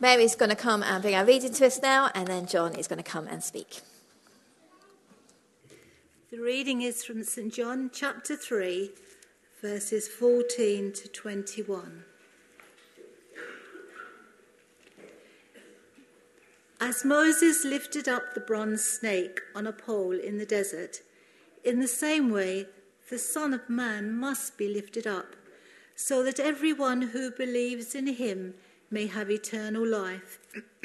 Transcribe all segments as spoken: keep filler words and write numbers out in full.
Mary's going to come and bring our reading to us now, and then John is going to come and speak. The reading is from Saint John chapter three, verses fourteen to twenty-one. As Moses lifted up the bronze snake on a pole in the desert, in the same way the Son of Man must be lifted up, so that everyone who believes in him may have eternal life.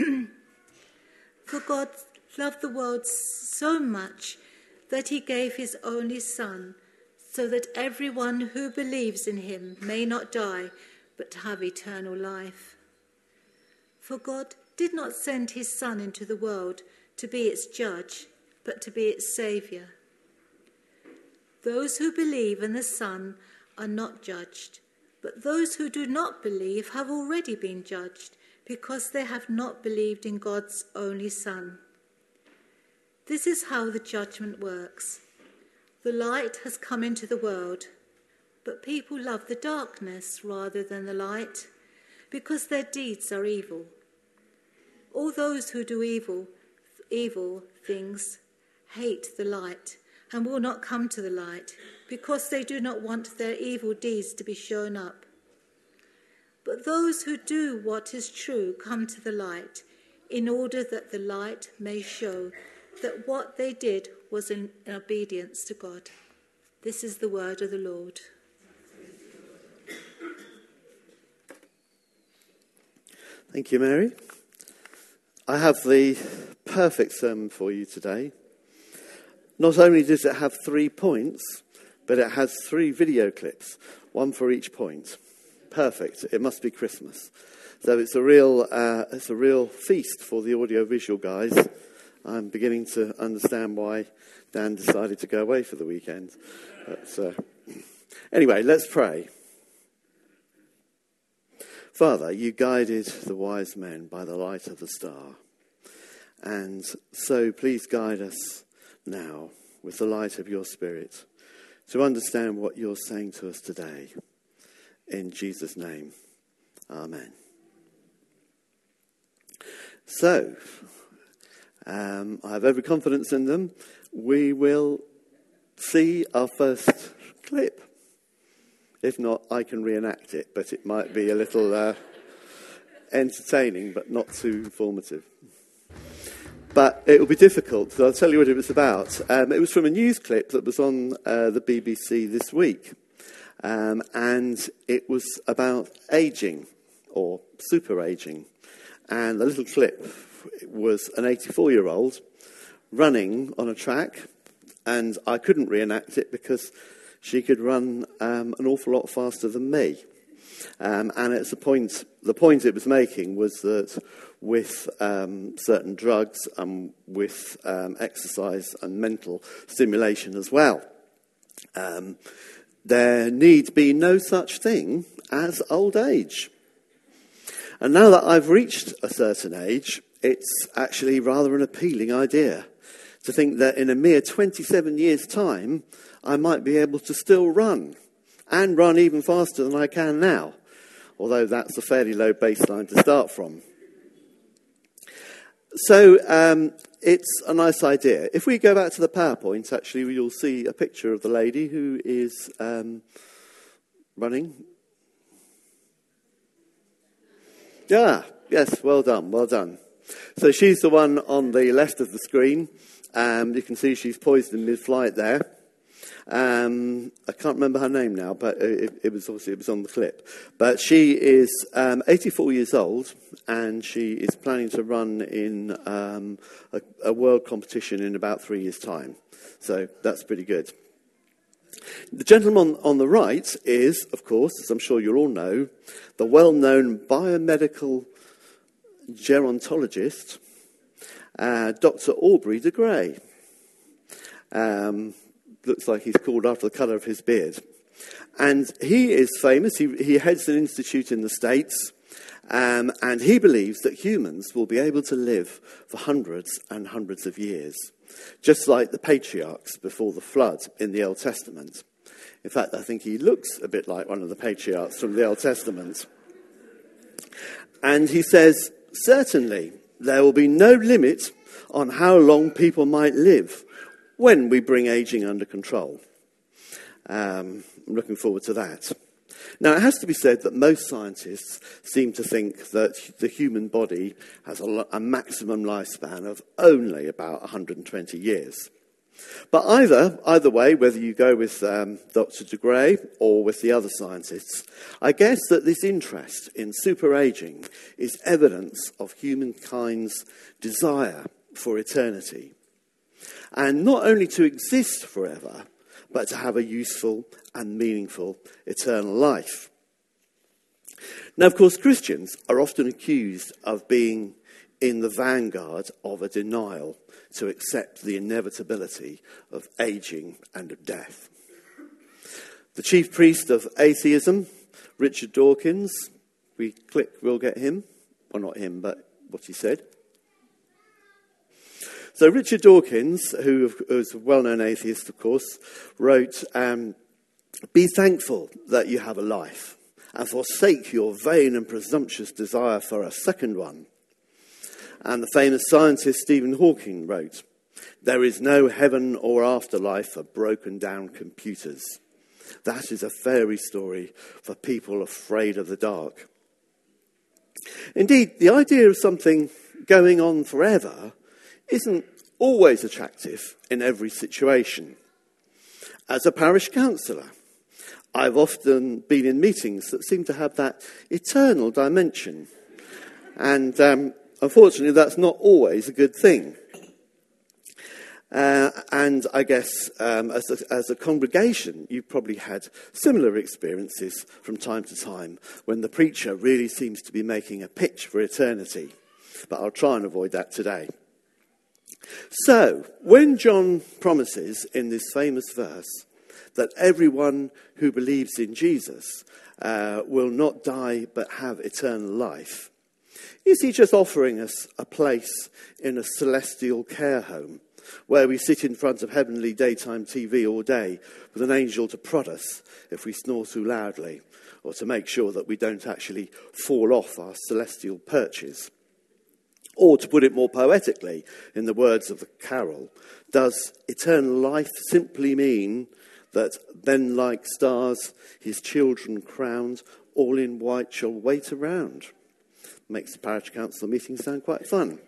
For God loved the world so much that he gave his only Son, so that everyone who believes in him may not die, but have eternal life. For God did not send his Son into the world to be its judge, but to be its saviour. Those who believe in the Son are not judged, but those who do not believe have already been judged, because they have not believed in God's only Son. This is how the judgment works. The light has come into the world, but people love the darkness rather than the light, because their deeds are evil. All those who do evil, evil things hate the light and will not come to the light, because they do not want their evil deeds to be shown up. But those who do what is true come to the light, in order that the light may show that what they did was in obedience to God. This is the word of the Lord. Thank you, Mary. I have the perfect sermon for you today. Not only does it have three points, but it has three video clips, one for each point. Perfect. It must be Christmas. So it's a real, uh, it's a real feast for the audiovisual guys. I'm beginning to understand why Dan decided to go away for the weekend. But, uh, anyway, let's pray. Father, you guided the wise men by the light of the star. And so please guide us now with the light of your Spirit to understand what you're saying to us today. In Jesus' name, amen. So, um, I have every confidence in them. We will see our first clip. If not, I can reenact it, but it might be a little uh, entertaining, but not too informative. But it will be difficult, so I'll tell you what it was about. Um, it was from a news clip that was on uh, the B B C this week. Um, and it was about ageing, or super ageing. And the little clip was an eighty-four-year-old running on a track, and I couldn't reenact it because she could run um, an awful lot faster than me. Um, and it's a point, the point it was making was that with um, certain drugs and with um, exercise and mental stimulation as well, um, there need be no such thing as old age. And now that I've reached a certain age, it's actually rather an appealing idea to think that in a mere twenty-seven years' time, I might be able to still run, and run even faster than I can now, although that's a fairly low baseline to start from. So um, it's a nice idea. If we go back to the PowerPoint, actually, you'll see a picture of the lady who is um, running. Yeah, yes, well done, well done. So she's the one on the left of the screen. Um, you can see she's poised in mid-flight there. Um, I can't remember her name now, but it, it was obviously it was on the clip. But she is um, eighty-four years old, and she is planning to run in um, a, a world competition in about three years' time. So that's pretty good. The gentleman on the right is, of course, as I'm sure you'll all know, the well-known biomedical gerontologist, uh, Doctor Aubrey de Grey. Um, looks like he's called after the colour of his beard. And he is famous. He, he heads an institute in the States, um, and he believes that humans will be able to live for hundreds and hundreds of years, just like the patriarchs before the flood in the Old Testament. In fact, I think he looks a bit like one of the patriarchs from the Old Testament. And he says Certainly, there will be no limit on how long people might live when we bring ageing under control. Um, I'm looking forward to that. Now, it has to be said that most scientists seem to think that the human body has a, a maximum lifespan of only about one hundred twenty years. But either, either way, whether you go with um, Doctor de Grey or with the other scientists, I guess that this interest in super-aging is evidence of humankind's desire for eternity. And not only to exist forever, but to have a useful and meaningful eternal life. Now, of course, Christians are often accused of being in the vanguard of a denial to accept the inevitability of aging and of death. The chief priest of atheism, Richard Dawkins, we click, we'll get him, well, not him, but what he said. So Richard Dawkins, who is a well-known atheist, of course, wrote, um, "Be thankful that you have a life, and forsake your vain and presumptuous desire for a second one." And the famous scientist Stephen Hawking wrote, "There is no heaven or afterlife for broken-down computers. That is a fairy story for people afraid of the dark." Indeed, the idea of something going on forever isn't always attractive in every situation. As a parish councillor, I've often been in meetings that seem to have that eternal dimension. And um, unfortunately, that's not always a good thing. Uh, and I guess um, as, a, as a congregation, you've probably had similar experiences from time to time when the preacher really seems to be making a pitch for eternity. But I'll try and avoid that today. So, when John promises in this famous verse that everyone who believes in Jesus uh, will not die but have eternal life, is he just offering us a place in a celestial care home where we sit in front of heavenly daytime T V all day with an angel to prod us if we snore too loudly, or to make sure that we don't actually fall off our celestial perches? Or, to put it more poetically, in the words of the carol, does eternal life simply mean that then like stars his children crowned, all in white shall wait around? Makes the parish council meeting sound quite fun.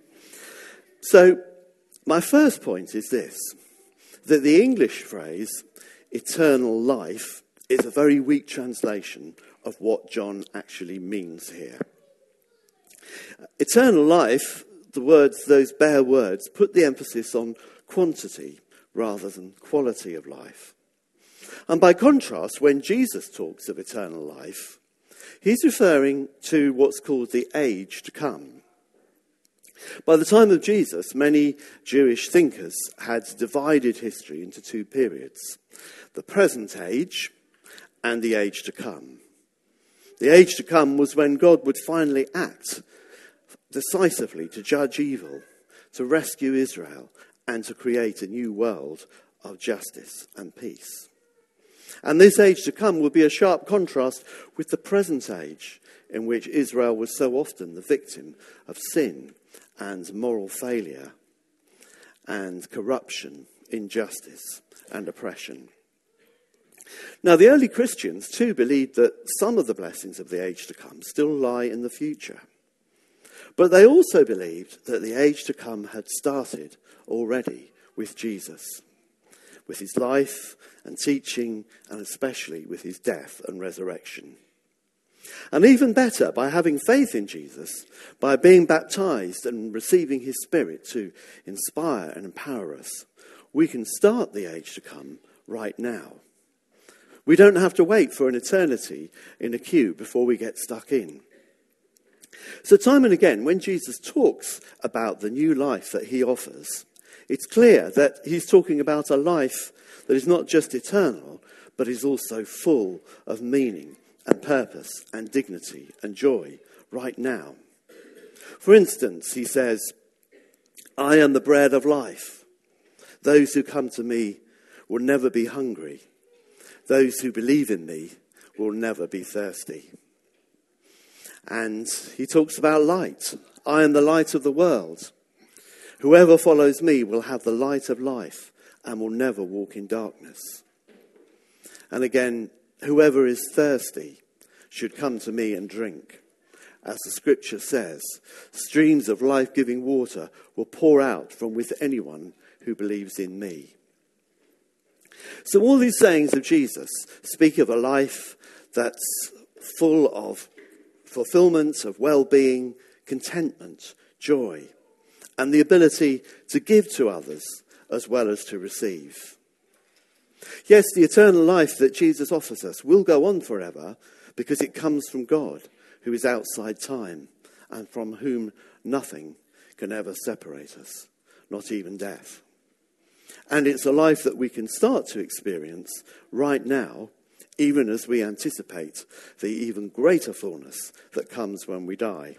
So, my first point is this, that the English phrase, eternal life, is a very weak translation of what John actually means here. Eternal life, the words, those bare words, put the emphasis on quantity rather than quality of life. And by contrast, when Jesus talks of eternal life, he's referring to what's called the age to come. By the time of Jesus, many Jewish thinkers had divided history into two periods, the present age and the age to come. The age to come was when God would finally act decisively to judge evil, to rescue Israel, and to create a new world of justice and peace. And this age to come will be a sharp contrast with the present age, in which Israel was so often the victim of sin and moral failure and corruption, injustice and oppression. Now, the early Christians too believed that some of the blessings of the age to come still lie in the future. But they also believed that the age to come had started already with Jesus, with his life and teaching, and especially with his death and resurrection. And even better, by having faith in Jesus, by being baptized and receiving his Spirit to inspire and empower us, we can start the age to come right now. We don't have to wait for an eternity in a queue before we get stuck in. So time and again, when Jesus talks about the new life that he offers, it's clear that he's talking about a life that is not just eternal, but is also full of meaning and purpose and dignity and joy right now. For instance, he says, "I am the bread of life. Those who come to me will never be hungry. Those who believe in me will never be thirsty." And he talks about light. I am the light of the world. Whoever follows me will have the light of life and will never walk in darkness. And again, whoever is thirsty should come to me and drink. As the scripture says, streams of life-giving water will pour out from with anyone who believes in me. So all these sayings of Jesus speak of a life that's full of fulfillment, of well-being, contentment, joy, and the ability to give to others as well as to receive. Yes, the eternal life that Jesus offers us will go on forever because it comes from God, who is outside time and from whom nothing can ever separate us, not even death. And it's a life that we can start to experience right now, even as we anticipate the even greater fullness that comes when we die.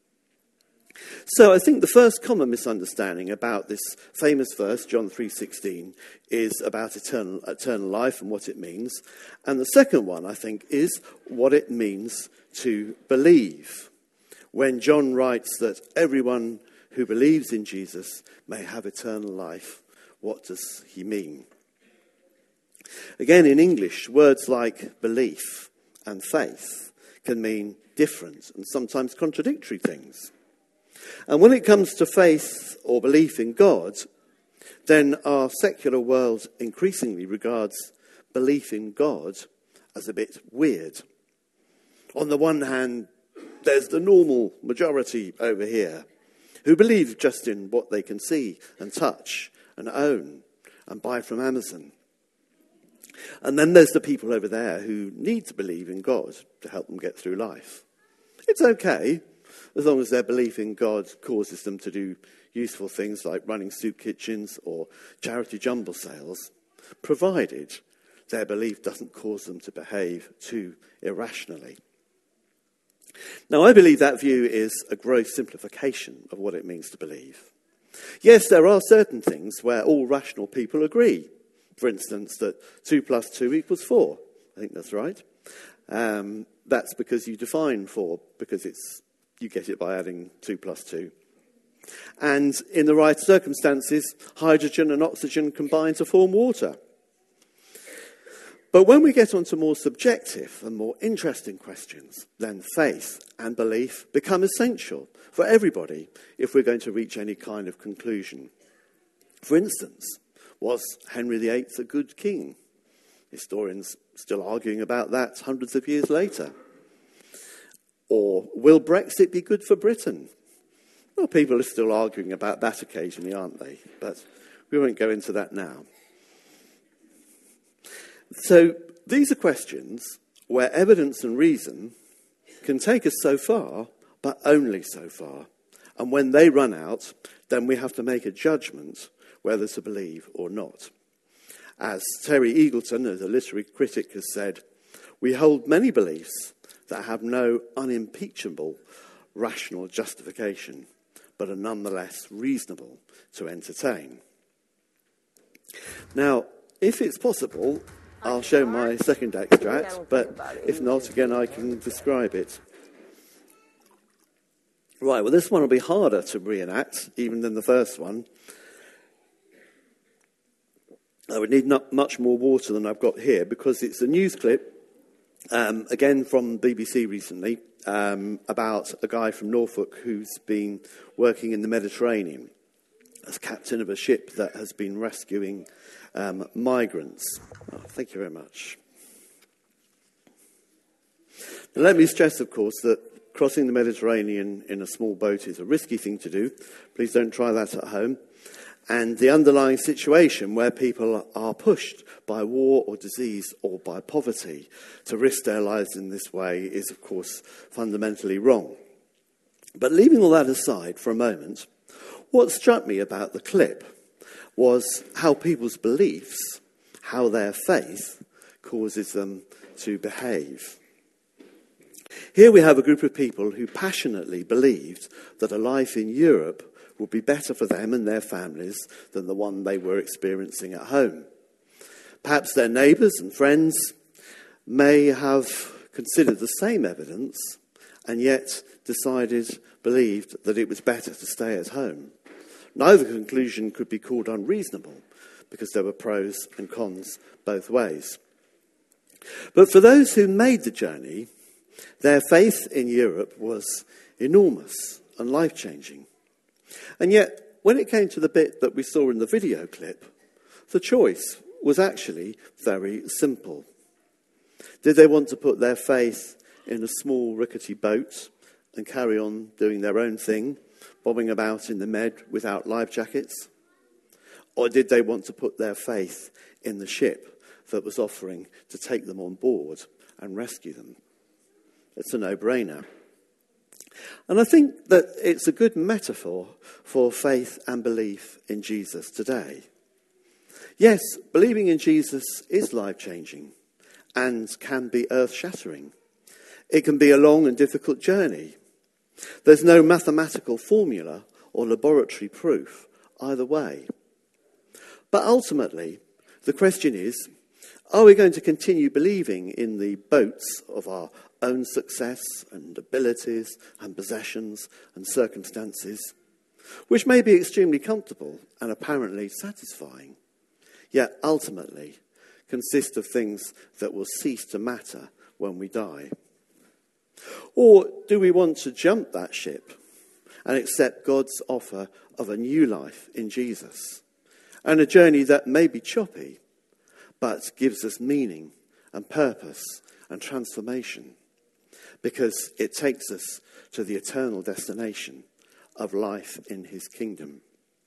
So I think the first common misunderstanding about this famous verse, John three sixteen, is about eternal, eternal life and what it means. And the second one, I think, is what it means to believe. When John writes that everyone who believes in Jesus may have eternal life, what does he mean? Again, in English, words like belief and faith can mean different and sometimes contradictory things. And when it comes to faith or belief in God, then our secular world increasingly regards belief in God as a bit weird. On the one hand, there's the normal majority over here who believe just in what they can see and touch and own and buy from Amazon. And then there's the people over there who need to believe in God to help them get through life. It's okay, as long as their belief in God causes them to do useful things like running soup kitchens or charity jumble sales, provided their belief doesn't cause them to behave too irrationally. Now, I believe that view is a gross simplification of what it means to believe. Yes, there are certain things where all rational people agree. For instance, that two plus two equals four. I think that's right. Um, that's because you define four, because it's you get it by adding two plus two. And in the right circumstances, hydrogen and oxygen combine to form water. But when we get onto more subjective and more interesting questions, then faith and belief become essential for everybody if we're going to reach any kind of conclusion. For instance, was Henry the Eighth a good king? Historians still arguing about that hundreds of years later. Or will Brexit be good for Britain? Well, people are still arguing about that occasionally, aren't they? But we won't go into that now. So these are questions where evidence and reason can take us so far, but only so far. And when they run out, then we have to make a judgment whether to believe or not. As Terry Eagleton, as a literary critic, has said, we hold many beliefs that have no unimpeachable rational justification, but are nonetheless reasonable to entertain. Now, if it's possible, I'll show my second extract, but if not, again, I can describe it. Right, well, this one will be harder to reenact, even than the first one. I would need not much more water than I've got here, because it's a news clip, um, again from B B C recently, um, about a guy from Norfolk who's been working in the Mediterranean as captain of a ship that has been rescuing um, migrants. Oh, thank you very much. Now, let me stress, of course, that crossing the Mediterranean in a small boat is a risky thing to do. Please don't try that at home. And the underlying situation where people are pushed by war or disease or by poverty to risk their lives in this way is, of course, fundamentally wrong. But leaving all that aside for a moment, what struck me about the clip was how people's beliefs, how their faith causes them to behave. Here we have a group of people who passionately believed that a life in Europe would be better for them and their families than the one they were experiencing at home. Perhaps their neighbours and friends may have considered the same evidence and yet decided, believed that it was better to stay at home. Neither conclusion could be called unreasonable, because there were pros and cons both ways. But for those who made the journey, their faith in Europe was enormous and life-changing. And yet, when it came to the bit that we saw in the video clip, the choice was actually very simple. Did they want to put their faith in a small rickety boat and carry on doing their own thing, bobbing about in the Med without life jackets? Or did they want to put their faith in the ship that was offering to take them on board and rescue them? It's a no-brainer. And I think that it's a good metaphor for faith and belief in Jesus today. Yes, believing in Jesus is life-changing and can be earth-shattering. It can be a long and difficult journey. There's no mathematical formula or laboratory proof either way. But ultimately, the question is, are we going to continue believing in the boats of our own success and abilities and possessions and circumstances, which may be extremely comfortable and apparently satisfying, yet ultimately consist of things that will cease to matter when we die? Or do we want to jump that ship and accept God's offer of a new life in Jesus, and a journey that may be choppy, but gives us meaning and purpose and transformation, because it takes us to the eternal destination of life in his kingdom?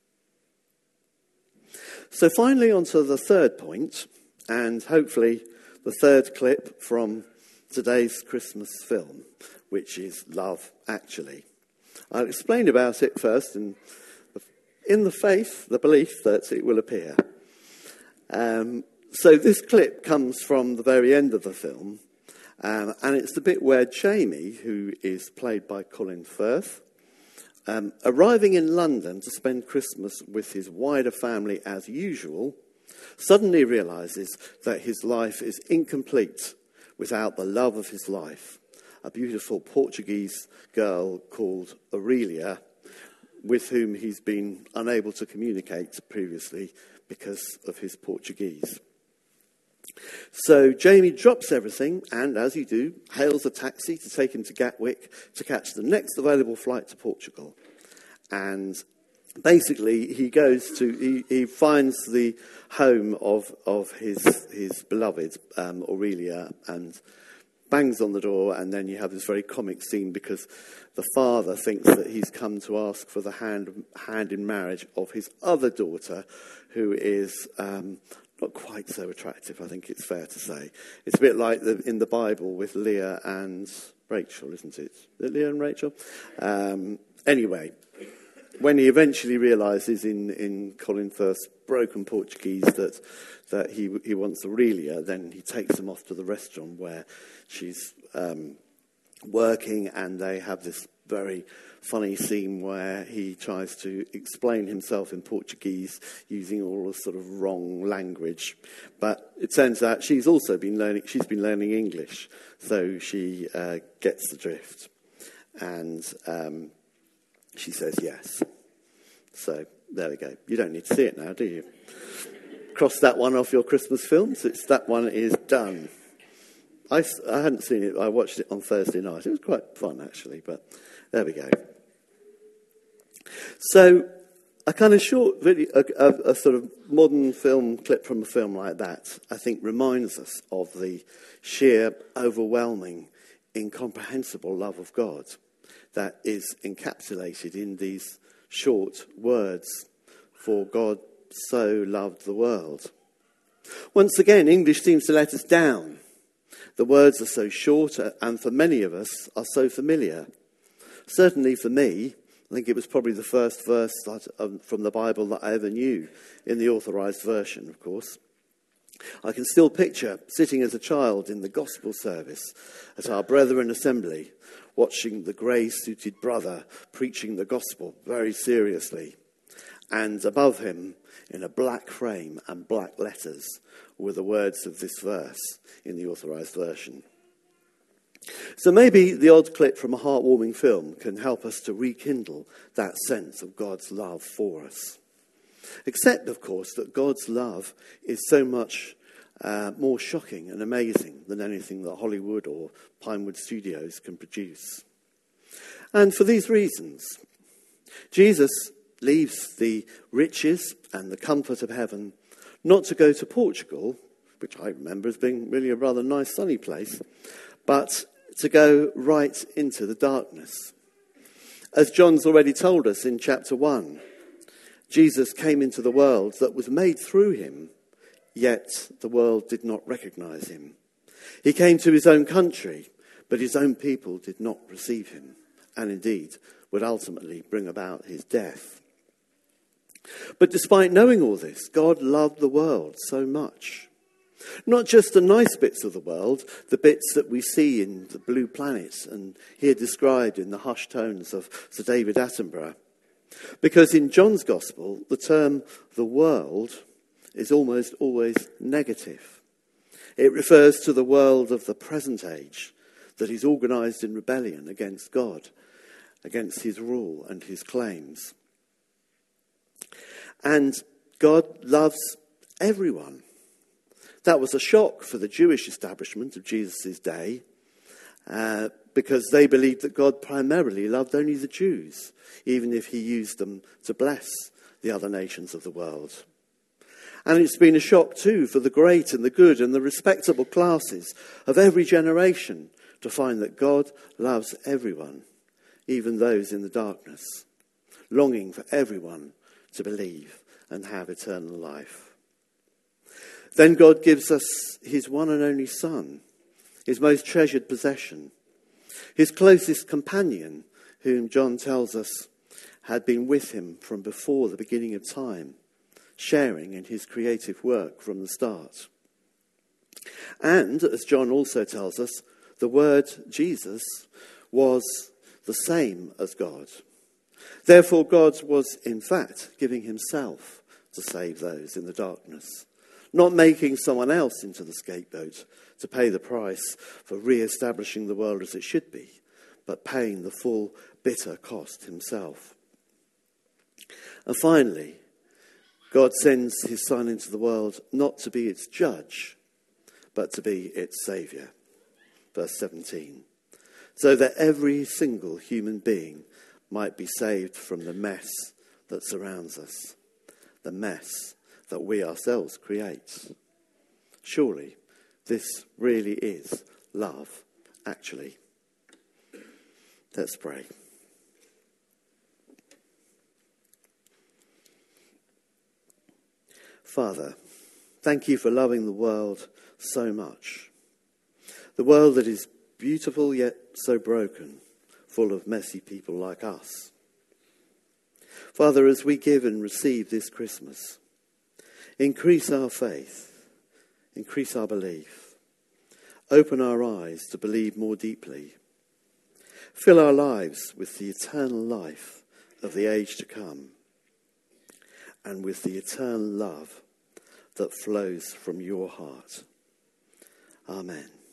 So finally, on to the third point, and hopefully the third clip from today's Christmas film, which is Love Actually. I'll explain about it first in, in the faith, the belief that it will appear. Um, so this clip comes from the very end of the film, um, and it's the bit where Jamie, who is played by Colin Firth, um, arriving in London to spend Christmas with his wider family as usual, suddenly realises that his life is incomplete without the love of his life, a beautiful Portuguese girl called Aurelia, with whom he's been unable to communicate previously because of his Portuguese. So Jamie drops everything and, as you do, hails a taxi to take him to Gatwick to catch the next available flight to Portugal. And basically he goes to, he, he finds the home of, of his, his beloved, um, Aurelia, and bangs on the door, and then you have this very comic scene because the father thinks that he's come to ask for the hand, hand in marriage of his other daughter, who is um, not quite so attractive, I think it's fair to say. It's a bit like the, in the Bible with Leah and Rachel, isn't it? Is it Leah and Rachel? Um, anyway, when he eventually realises in, in Colin Firth's broken Portuguese that that he he wants Aurelia, then he takes them off to the restaurant where she's um, working, and they have this very funny scene where he tries to explain himself in Portuguese using all the sort of wrong language. But it turns out she's also been learning, she's been learning English, so she uh, gets the drift. And um, she says yes. So there we go. You don't need to see it now, do you? Cross that one off your Christmas films. It's, that one is done. I, I hadn't seen it. I watched it on Thursday night. It was quite fun, actually, but there we go. So a kind of short video, a, a, a sort of modern film clip from a film like that, I think reminds us of the sheer, overwhelming, incomprehensible love of God that is encapsulated in these short words, for God so loved the world. Once again, English seems to let us down. The words are so short and for many of us are so familiar. Certainly for me, I think it was probably the first verse that, um, from the Bible that I ever knew, in the authorised version, of course. I can still picture sitting as a child in the gospel service at our Brethren Assembly, watching the grey-suited brother preaching the gospel very seriously. And above him, in a black frame and black letters, were the words of this verse in the authorised version. So maybe the odd clip from a heartwarming film can help us to rekindle that sense of God's love for us. Except, of course, that God's love is so much uh, more shocking and amazing than anything that Hollywood or Pinewood Studios can produce. And for these reasons, Jesus leaves the riches and the comfort of heaven not to go to Portugal, which I remember as being really a rather nice sunny place, but to go right into the darkness. As John's already told us in chapter one, Jesus came into the world that was made through him, yet the world did not recognize him. He came to his own country, but his own people did not receive him, and indeed would ultimately bring about his death. But despite knowing all this, God loved the world so much. Not just the nice bits of the world, the bits that we see in the Blue Planet and hear described in the hushed tones of Sir David Attenborough. Because in John's Gospel, the term the world is almost always negative. It refers to the world of the present age that is organised in rebellion against God, against his rule and his claims. And God loves everyone. That was a shock for the Jewish establishment of Jesus' day, uh, because they believed that God primarily loved only the Jews, even if he used them to bless the other nations of the world. And it's been a shock too for the great and the good and the respectable classes of every generation to find that God loves everyone, even those in the darkness, longing for everyone to believe and have eternal life. Then God gives us his one and only Son, his most treasured possession, his closest companion, whom John tells us had been with him from before the beginning of time, sharing in his creative work from the start. And, as John also tells us, the word Jesus was the same as God. Therefore, God was, in fact, giving himself to save those in the darkness, not making someone else into the scapegoat to pay the price for re-establishing the world as it should be, but paying the full, bitter cost himself. And finally, God sends his Son into the world not to be its judge, but to be its saviour. Verse seventeen. So that every single human being might be saved from the mess that surrounds us, the mess that we ourselves create. Surely this really is love, actually. Let's pray. Father, thank you for loving the world so much. The world that is beautiful yet so broken, full of messy people like us. Father, as we give and receive this Christmas, increase our faith, increase our belief, open our eyes to believe more deeply, fill our lives with the eternal life of the age to come, and with the eternal love that flows from your heart. Amen.